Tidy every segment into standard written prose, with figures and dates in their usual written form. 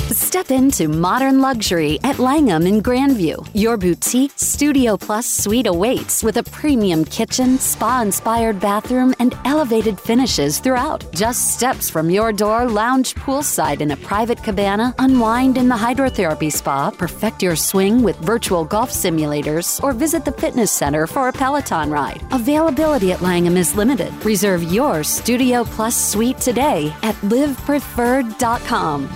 Step into modern luxury at Langham in Grandview. Your boutique Studio Plus suite awaits with a premium kitchen, spa-inspired bathroom, and elevated finishes throughout. Just steps from your door, lounge poolside in a private cabana, unwind in the hydrotherapy spa, perfect your swing with virtual golf simulators, or visit the fitness center for a Peloton ride. Availability at Langham is limited. Reserve your Studio Plus suite today at livepreferred.com.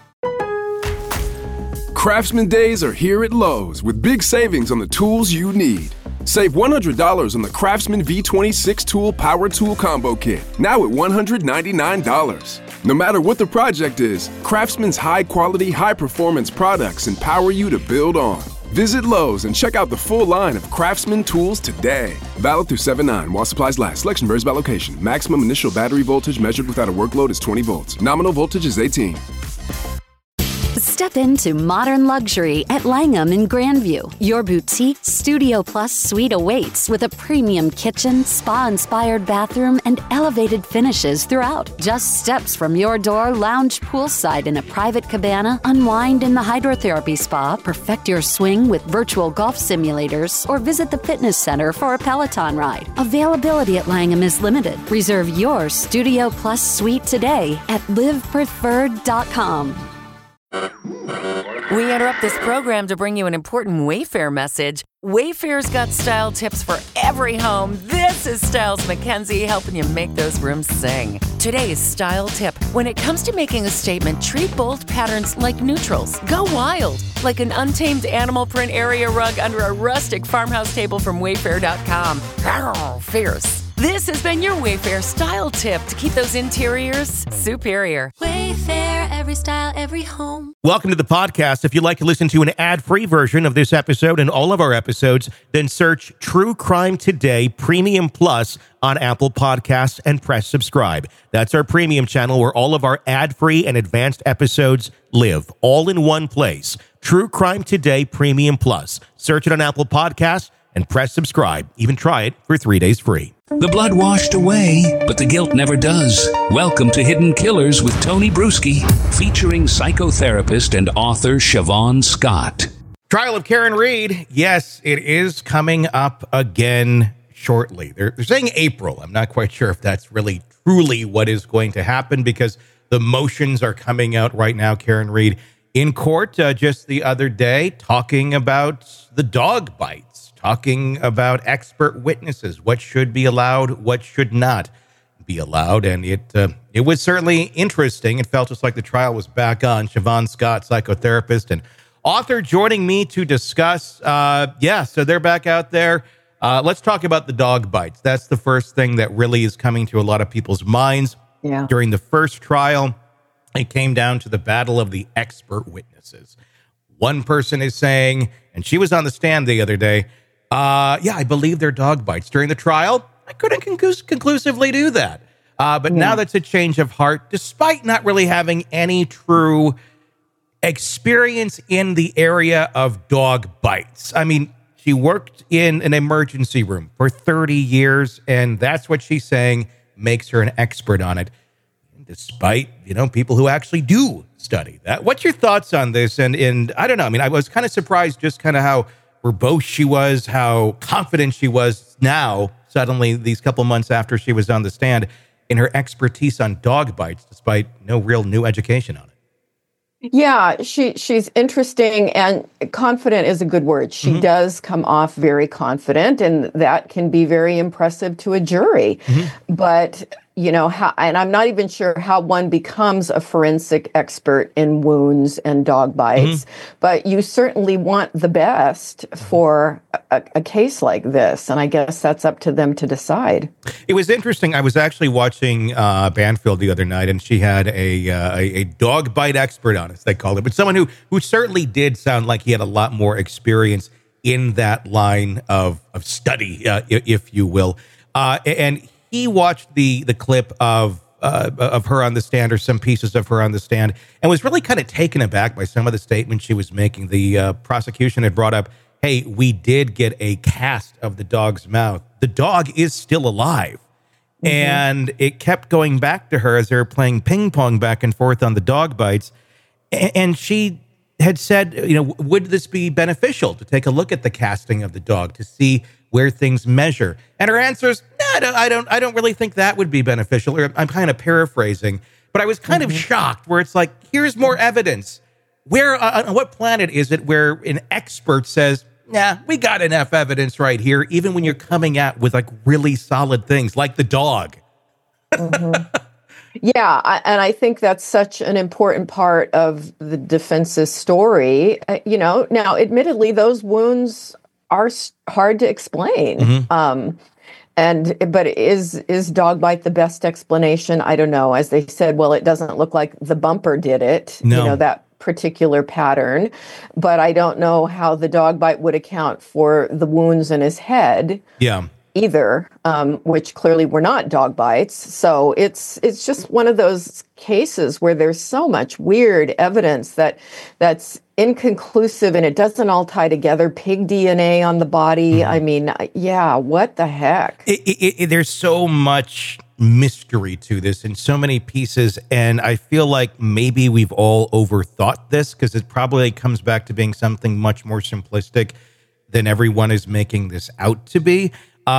Craftsman Days are here at Lowe's with big savings on the tools you need. Save $100 on the Craftsman V26 Tool Power Tool Combo Kit, now at $199. No matter what the project is, Craftsman's high-quality, high-performance products empower you to build on. Visit Lowe's and check out the full line of Craftsman tools today. Valid through 7/9 while supplies last. Selection varies by location. Maximum initial battery voltage measured without a workload is 20 volts. Nominal voltage is 18. Step into modern luxury at Langham in Grandview. Your boutique Studio Plus suite awaits with a premium kitchen, spa-inspired bathroom, and elevated finishes throughout. Just steps from your door, lounge poolside in a private cabana, unwind in the hydrotherapy spa, perfect your swing with virtual golf simulators, or visit the fitness center for a Peloton ride. Availability at Langham is limited. Reserve your Studio Plus suite today at livepreferred.com. We interrupt this program to bring you an important Wayfair message. Wayfair's got style tips for every home. This is Styles McKenzie helping you make those rooms sing. Today's style tip: when it comes to making a statement, treat bold patterns like neutrals. Go wild, like an untamed animal print area rug under a rustic farmhouse table from Wayfair.com. Arr, fierce. This has been your Wayfair style tip to keep those interiors superior. Wayfair, every style, every home. Welcome to the podcast. If you'd like to listen to an ad-free version of this episode and all of our episodes, then search True Crime Today Premium Plus on Apple Podcasts and press subscribe. That's our premium channel where all of our ad-free and advanced episodes live, all in one place. True Crime Today Premium Plus. Search it on Apple Podcasts and press subscribe. Even try it for 3 days free. The blood washed away, but the guilt never does. Welcome to Hidden Killers with Tony Bruschi, featuring psychotherapist and author Siobhan Scott. Trial of Karen Read. Yes, it is coming up again shortly. They're saying April. I'm not quite sure if that's really truly what is going to happen because the motions are coming out right now. Karen Read in court just the other day talking about the dog bites, talking about expert witnesses, what should be allowed, what should not be allowed. And it was certainly interesting. It felt just like the trial was back on. Siobhan Scott, psychotherapist and author, joining me to discuss. So they're back out there. Let's talk about the dog bites. That's the first thing that really is coming to a lot of people's minds. Yeah. During the first trial, it came down to the battle of the expert witnesses. One person is saying, and she was on the stand the other day, I believe they're dog bites. During the trial, I couldn't conclusively do that. But now that's a change of heart, despite not really having any true experience in the area of dog bites. I mean, she worked in an emergency room for 30 years, and that's what she's saying makes her an expert on it, despite, people who actually do study that. What's your thoughts on this? And I don't know. I mean, I was kind of surprised just kind of how verbose she was, how confident she was now, suddenly, these couple months after she was on the stand, in her expertise on dog bites, despite no real new education on it. Yeah, she's interesting, and confident is a good word. She does come off very confident, and that can be very impressive to a jury. But, and I'm not even sure how one becomes a forensic expert in wounds and dog bites, but you certainly want the best for a case like this, and I guess that's up to them to decide. It was interesting. I was actually watching Banfield the other night, and she had a dog bite expert on, as they called it, but someone who certainly did sound like he had a lot more experience in that line of study, if you will. And he watched the clip of her on the stand, or some pieces of her on the stand, and was really kind of taken aback by some of the statements she was making. The prosecution had brought up, hey, we did get a cast of the dog's mouth. The dog is still alive. And it kept going back to her as they were playing ping pong back and forth on the dog bites. And she had said, would this be beneficial to take a look at the casting of the dog to see where things measure? And her answer is, no, I don't really think that would be beneficial. Or I'm kind of paraphrasing, but I was kind of shocked where it's like, here's more evidence. Where, on what planet is it where an expert says, nah, we got enough evidence right here, even when you're coming out with like really solid things like the dog? Yeah, and I think that's such an important part of the defense's story. Now, admittedly, those wounds are hard to explain. But is dog bite the best explanation? I don't know. As they said, well, it doesn't look like the bumper did it. No. That particular pattern. But I don't know how the dog bite would account for the wounds in his head. Yeah. Either, which clearly were not dog bites. So it's just one of those cases where there's so much weird evidence that's inconclusive and it doesn't all tie together. Pig DNA on the body. I mean, yeah, what the heck? There's so much mystery to this and so many pieces, and I feel like maybe we've all overthought this because it probably comes back to being something much more simplistic than everyone is making this out to be.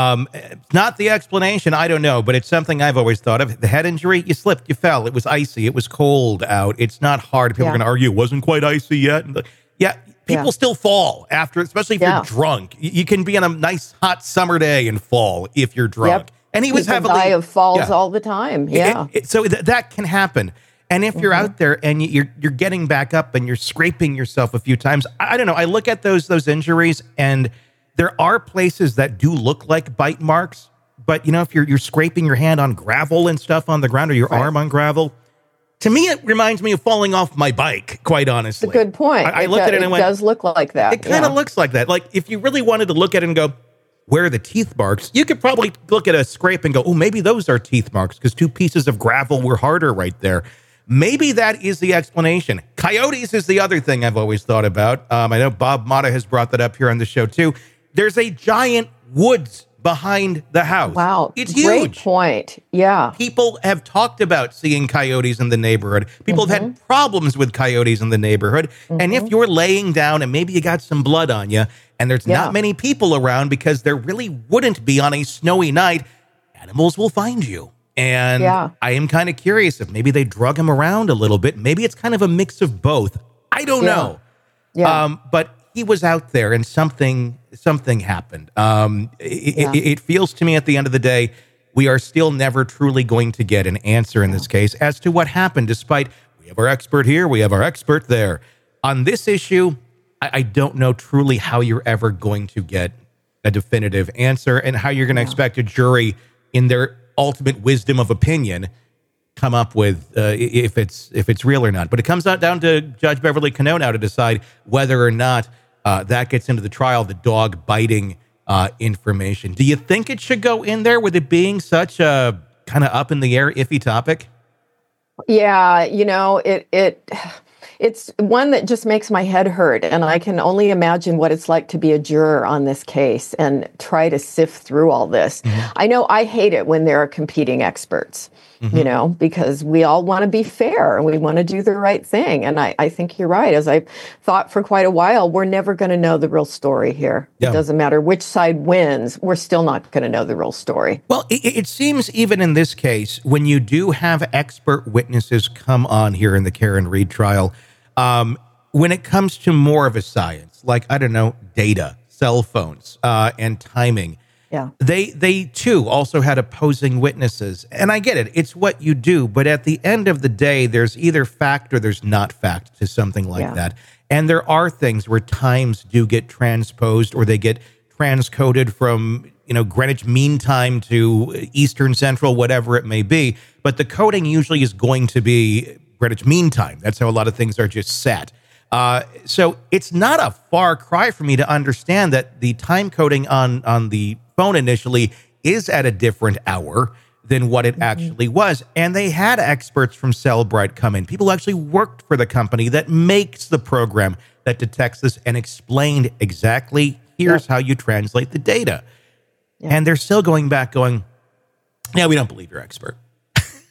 Not the explanation, I don't know, but it's something I've always thought of. The head injury, you slipped, you fell, it was icy, it was cold out. It's not hard. People are going to argue it wasn't quite icy yet. People still fall after, especially if you're drunk. You can be on a nice hot summer day and fall if you're drunk. Yep. And he was People heavily die of falls all the time. Yeah. So that can happen. And if you're out there and you're getting back up and you're scraping yourself a few times, I don't know. I look at those injuries and there are places that do look like bite marks, but if you're scraping your hand on gravel and stuff on the ground or your arm on gravel, to me it reminds me of falling off my bike, quite honestly. It's a good point. I looked at it and went, it does look like that. It kind of looks like that. Like if you really wanted to look at it and go, where are the teeth marks? You could probably look at a scrape and go, oh, maybe those are teeth marks because two pieces of gravel were harder right there. Maybe that is the explanation. Coyotes is the other thing I've always thought about. I know Bob Motta has brought that up here on the show too. There's a giant woods behind the house. Wow. It's huge. Great point. Yeah. People have talked about seeing coyotes in the neighborhood. People have had problems with coyotes in the neighborhood. And if you're laying down and maybe you got some blood on you and there's not many people around because there really wouldn't be on a snowy night, animals will find you. And I am kind of curious if maybe they drug him around a little bit. Maybe it's kind of a mix of both. I don't know. Yeah. But he was out there and something happened. It feels to me at the end of the day, we are still never truly going to get an answer in this case as to what happened, despite we have our expert here, we have our expert there. On this issue, I don't know truly how you're ever going to get a definitive answer and how you're going to expect a jury in their ultimate wisdom of opinion come up with if it's real or not. But it comes down to Judge Beverly Cano now to decide whether or not that gets into the trial, the dog biting information. Do you think it should go in there with it being such a kind of up in the air, iffy topic? Yeah, it's one that just makes my head hurt. And I can only imagine what it's like to be a juror on this case and try to sift through all this. I know I hate it when there are competing experts, because we all want to be fair and we want to do the right thing. And I think you're right. As I thought for quite a while, we're never going to know the real story here. Yeah. It doesn't matter which side wins. We're still not going to know the real story. Well, it seems even in this case, when you do have expert witnesses come on here in the Karen Read trial, when it comes to more of a science, like, I don't know, data, cell phones, and timing, they too also had opposing witnesses. And I get it. It's what you do. But at the end of the day, there's either fact or there's not fact to something like that. And there are things where times do get transposed or they get transcoded from, Greenwich Mean Time to Eastern Central, whatever it may be. But the coding usually is going to be Greenwich Mean Time. That's how a lot of things are just set. So it's not a far cry for me to understand that the time coding on the phone initially is at a different hour than what it actually was. And they had experts from Cellbrite come in, people who actually worked for the company that makes the program that detects this and explained exactly, here's how you translate the data. And they're still going back going, yeah, we don't believe your expert.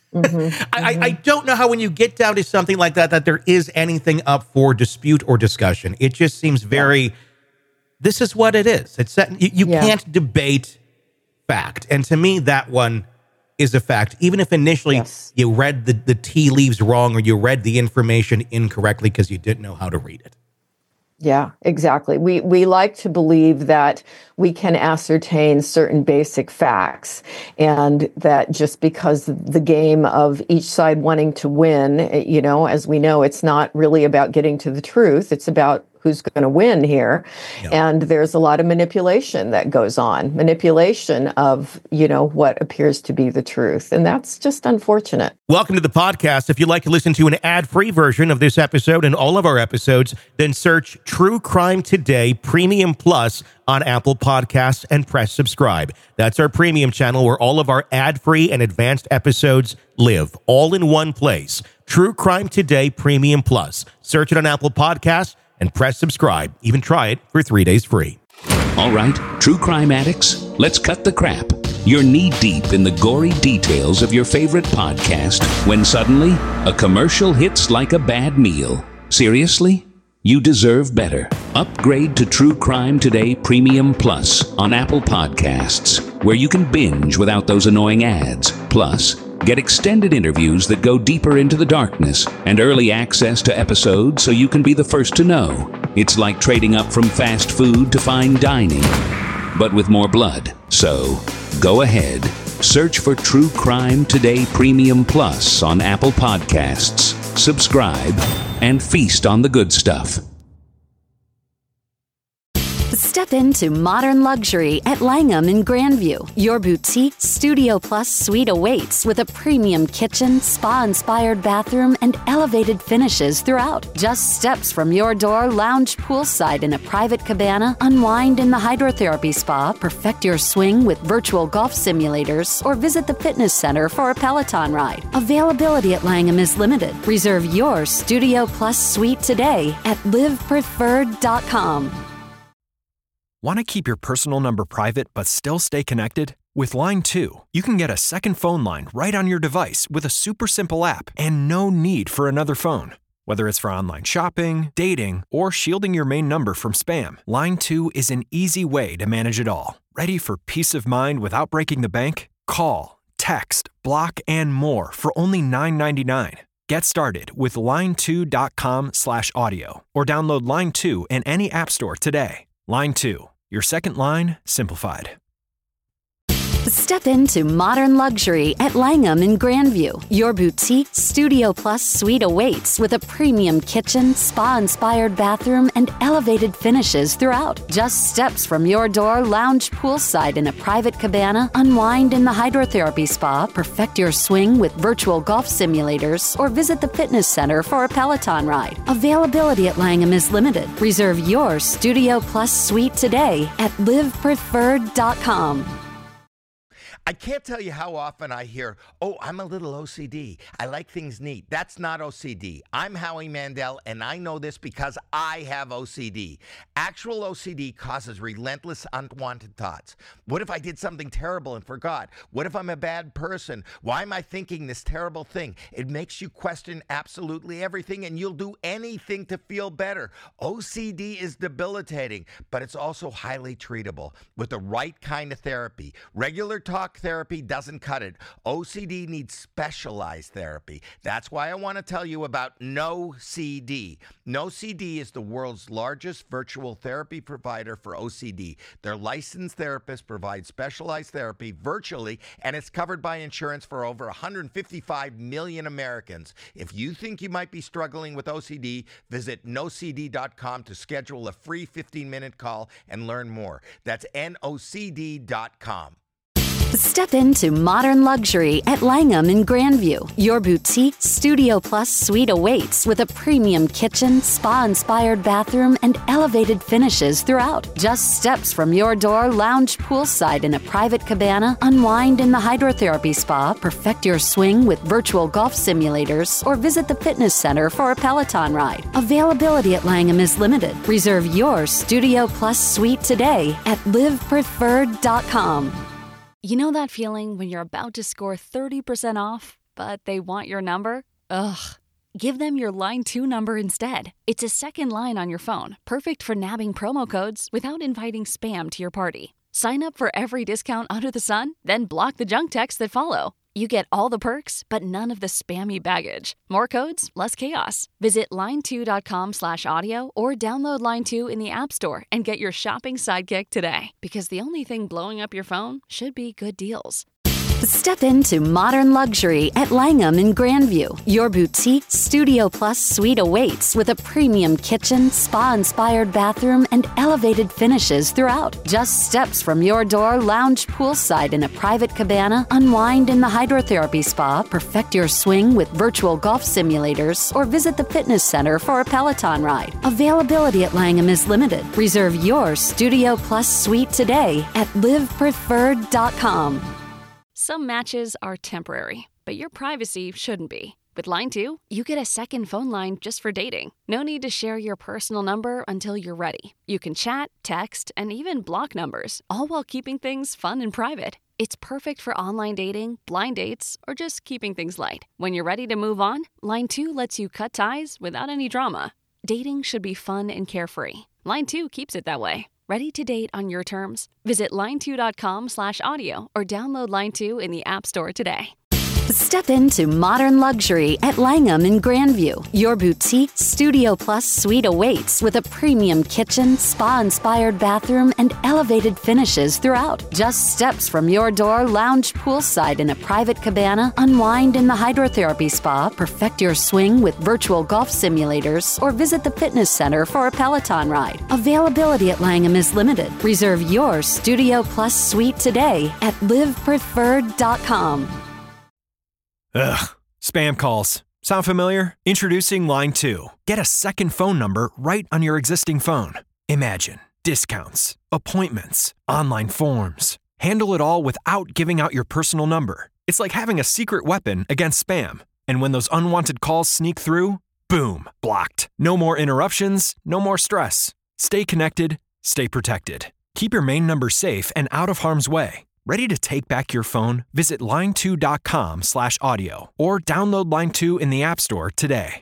I don't know how when you get down to something like that there is anything up for dispute or discussion. It just seems very, this is what it is. It's you can't debate fact. And to me, that one is a fact. Even if initially you read the tea leaves wrong or you read the information incorrectly because you didn't know how to read it. Yeah, exactly. We like to believe that we can ascertain certain basic facts, and that just because the game of each side wanting to win, as we know, it's not really about getting to the truth. It's about who's going to win here. Yep. And there's a lot of manipulation that goes on, manipulation of, what appears to be the truth. And that's just unfortunate. Welcome to the podcast. If you'd like to listen to an ad-free version of this episode and all of our episodes, then search True Crime Today Premium Plus on Apple Podcasts and press subscribe. That's our premium channel where all of our ad-free and advanced episodes live, all in one place. True Crime Today Premium Plus. Search it on Apple Podcasts and press subscribe. Even try it for 3 days free. All right, true crime addicts, let's cut the crap. You're knee-deep in the gory details of your favorite podcast when suddenly a commercial hits like a bad meal. Seriously? You deserve better. Upgrade to True Crime Today Premium Plus on Apple Podcasts, where you can binge without those annoying ads. Plus, get extended interviews that go deeper into the darkness and early access to episodes so you can be the first to know. It's like trading up from fast food to fine dining, but with more blood. So, go ahead. Search for True Crime Today Premium Plus on Apple Podcasts. Subscribe and feast on the good stuff. Step into modern luxury at Langham in Grandview. Your boutique Studio Plus suite awaits with a premium kitchen, spa-inspired bathroom, and elevated finishes throughout. Just steps from your door, lounge poolside in a private cabana, unwind in the hydrotherapy spa, perfect your swing with virtual golf simulators, or visit the fitness center for a Peloton ride. Availability at Langham is limited. Reserve your Studio Plus suite today at livepreferred.com. Want to keep your personal number private but still stay connected? With Line 2, you can get a second phone line right on your device with a super simple app and no need for another phone. Whether it's for online shopping, dating, or shielding your main number from spam, Line 2 is an easy way to manage it all. Ready for peace of mind without breaking the bank? Call, text, block, and more for only $9.99. Get started with line2.com/audio or download Line 2 in any app store today. Line 2, your second line simplified. Step into modern luxury at Langham in Grandview. Your boutique Studio Plus suite awaits with a premium kitchen, spa-inspired bathroom, and elevated finishes throughout. Just steps from your door, lounge poolside in a private cabana, unwind in the hydrotherapy spa, perfect your swing with virtual golf simulators, or visit the fitness center for a Peloton ride. Availability at Langham is limited. Reserve your Studio Plus suite today at livepreferred.com. I can't tell you how often I hear, oh, I'm a little OCD. I like things neat. That's not OCD. I'm Howie Mandel, and I know this because I have OCD. Actual OCD causes relentless, unwanted thoughts. What if I did something terrible and forgot? What if I'm a bad person? Why am I thinking this terrible thing? It makes you question absolutely everything, and you'll do anything to feel better. OCD is debilitating, but it's also highly treatable with the right kind of therapy. Regular talk therapy doesn't cut it. OCD needs specialized therapy. That's why I want to tell you about NoCD. NoCD is the world's largest virtual therapy provider for OCD. Their licensed therapists provide specialized therapy virtually, and it's covered by insurance for over 155 million Americans. If you think you might be struggling with OCD, visit nocd.com to schedule a free 15-minute call and learn more. That's nocd.com. Step into modern luxury at Langham in Grandview. Your boutique Studio Plus suite awaits with a premium kitchen, spa-inspired bathroom, and elevated finishes throughout. Just steps from your door, lounge poolside in a private cabana, unwind in the hydrotherapy spa, perfect your swing with virtual golf simulators, or visit the fitness center for a Peloton ride. Availability at Langham is limited. Reserve your Studio Plus suite today at livepreferred.com. You know that feeling when you're about to score 30% off, but they want your number? Ugh. Give them your Line 2 number instead. It's a second line on your phone, perfect for nabbing promo codes without inviting spam to your party. Sign up for every discount under the sun, then block the junk texts that follow. You get all the perks, but none of the spammy baggage. More codes, less chaos. Visit line2.com/audio or download Line 2 in the App Store and get your shopping sidekick today. Because the only thing blowing up your phone should be good deals. Step into modern luxury at Langham in Grandview. Your boutique Studio Plus suite awaits with a premium kitchen, spa-inspired bathroom, and elevated finishes throughout. Just steps from your door, lounge poolside in a private cabana, unwind in the hydrotherapy spa, perfect your swing with virtual golf simulators, or visit the fitness center for a Peloton ride. Availability at Langham is limited. Reserve your Studio Plus suite today at livepreferred.com. Some matches are temporary, but your privacy shouldn't be. With Line 2, you get a second phone line just for dating. No need to share your personal number until you're ready. You can chat, text, and even block numbers, all while keeping things fun and private. It's perfect for online dating, blind dates, or just keeping things light. When you're ready to move on, Line 2 lets you cut ties without any drama. Dating should be fun and carefree. Line 2 keeps it that way. Ready to date on your terms? Visit line2.com/audio or download Line 2 in the App Store today. Step into modern luxury at Langham in Grandview. Your boutique Studio Plus suite awaits with a premium kitchen, spa-inspired bathroom, and elevated finishes throughout. Just steps from your door, lounge poolside in a private cabana, unwind in the hydrotherapy spa, perfect your swing with virtual golf simulators, or visit the fitness center for a Peloton ride. Availability at Langham is limited. Reserve your Studio Plus suite today at livepreferred.com. Ugh, spam calls. Sound familiar? Introducing Line 2. Get a second phone number right on your existing phone. Imagine discounts, appointments, online forms. Handle it all without giving out your personal number. It's like having a secret weapon against spam. And when those unwanted calls sneak through, boom, blocked. No more interruptions, no more stress. Stay connected, stay protected. Keep your main number safe and out of harm's way. Ready to take back your phone? Visit line2.com/audio or download Line 2 in the App Store today.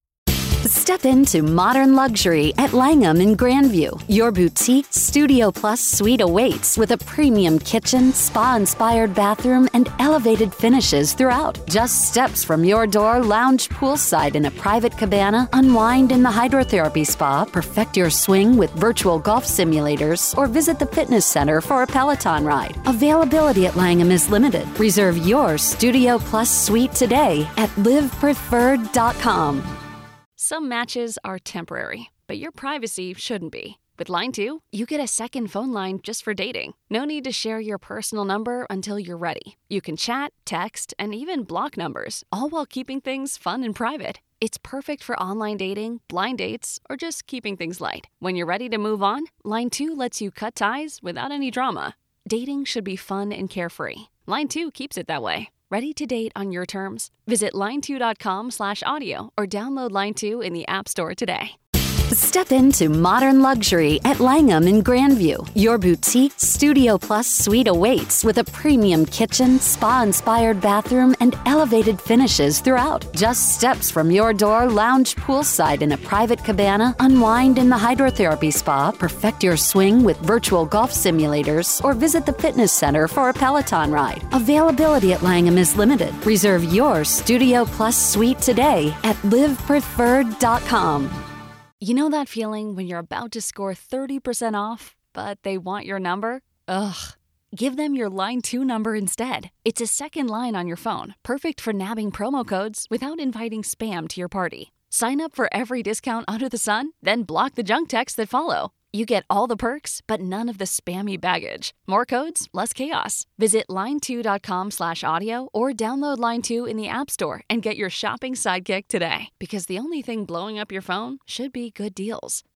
Step into modern luxury at Langham in Grandview. Your boutique Studio Plus suite awaits with a premium kitchen, spa-inspired bathroom, and elevated finishes throughout. Just steps from your door, lounge poolside in a private cabana, unwind in the hydrotherapy spa, perfect your swing with virtual golf simulators, or visit the fitness center for a Peloton ride. Availability at Langham is limited. Reserve your Studio Plus suite today at livepreferred.com. Some matches are temporary, but your privacy shouldn't be. With Line 2, you get a second phone line just for dating. No need to share your personal number until you're ready. You can chat, text, and even block numbers, all while keeping things fun and private. It's perfect for online dating, blind dates, or just keeping things light. When you're ready to move on, Line 2 lets you cut ties without any drama. Dating should be fun and carefree. Line 2 keeps it that way. Ready to date on your terms? Visit line2.com/audio or download Line 2 in the App Store today. Step into modern luxury at Langham in Grandview. Your boutique Studio Plus suite awaits with a premium kitchen, spa-inspired bathroom, and elevated finishes throughout. Just steps from your door, lounge poolside in a private cabana, unwind in the hydrotherapy spa, perfect your swing with virtual golf simulators, or visit the fitness center for a Peloton ride. Availability at Langham is limited. Reserve your Studio Plus suite today at livepreferred.com. You know that feeling when you're about to score 30% off, but they want your number? Ugh. Give them your Line 2 number instead. It's a second line on your phone, perfect for nabbing promo codes without inviting spam to your party. Sign up for every discount under the sun, then block the junk texts that follow. You get all the perks, but none of the spammy baggage. More codes, less chaos. Visit line2.com/audio or download Line 2 in the App Store and get your shopping sidekick today. Because the only thing blowing up your phone should be good deals.